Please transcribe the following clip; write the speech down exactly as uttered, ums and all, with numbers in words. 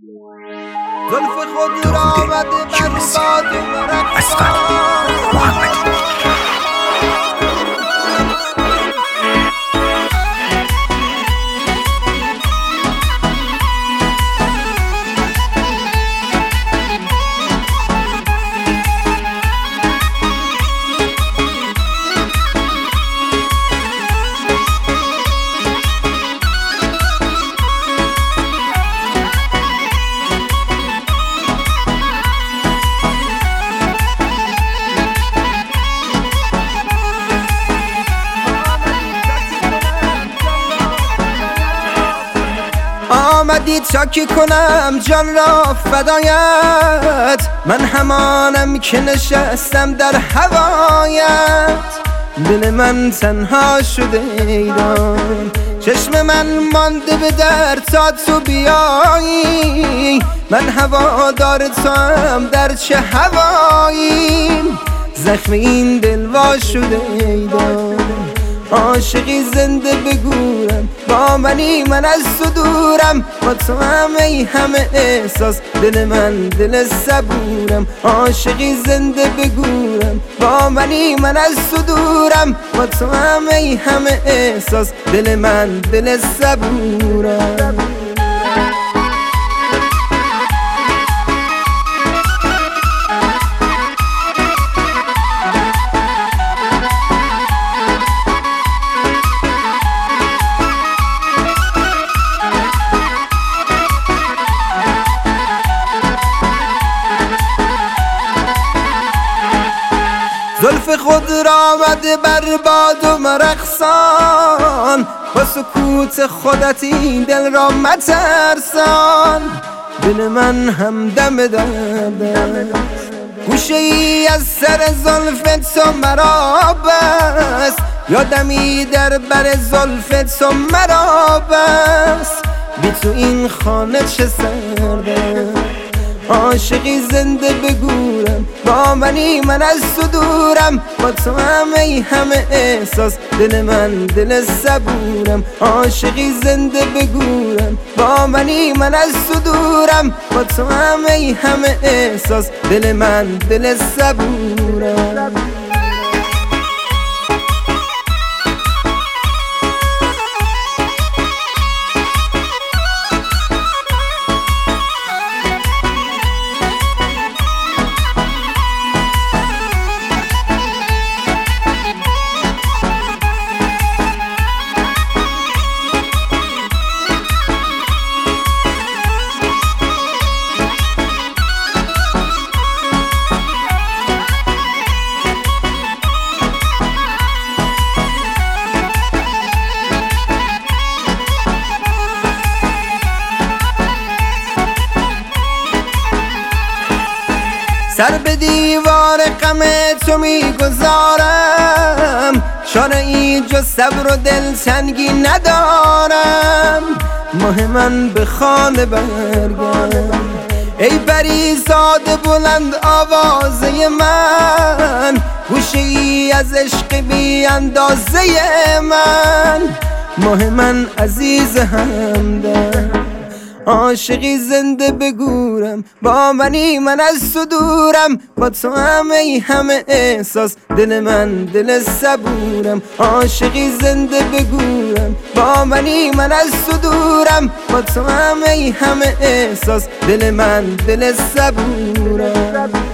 زلف خود را آمده بر باد اصغر محمدی. آمدی چاکی کنم جان را فدایت، من همانم که نشستم در هوایت. دل من تنها شده ایدان، چشم من مانده به در تا تو بیایی. من هوادار تو هم در چه هوایی، زخم این دل وا شده ایدان. عاشقی زنده بگورم با منی من از تو دورم، با تو همه ای همه احساس دل من دل صبورم. عاشقی زنده بگورم با منی من از تو دورم، با تو همه ای همه احساس دل من دل صبورم. زلف خود را آمده بر باد و مرقصان، با سکوت خودت این دل را مترسان. دل من همدم درده گوشه ای از سر زلف تو مرا بس، یادمی در بر زلف تو مرا بس. بی تو این خانه چه سرده، عاشقی زنده بگورم با منی من از تو دورم، با تو همه ای همه احساس دل من دل صبورم. عاشقی زنده بگورم با منی من از تو دورم، با تو همه ای همه احساس دل من دل صبورم. سر به دیوار غم تو میگذارم، شانه ای جز صبر و دلتنگی ندارم. ماه من به خانه برگرد ای پریزاد بلند آوازه من، گوشه ای از عشق بی اندازه من. ماه من عزیز همدم، عاشقی زنده بگورم با منی من از تو دورم، با تو همه ای همه احساس دل من دل صبورم. عاشقی زنده بگورم با منی من از تو دورم، با تو همه ای همه احساس دل من دل صبورم.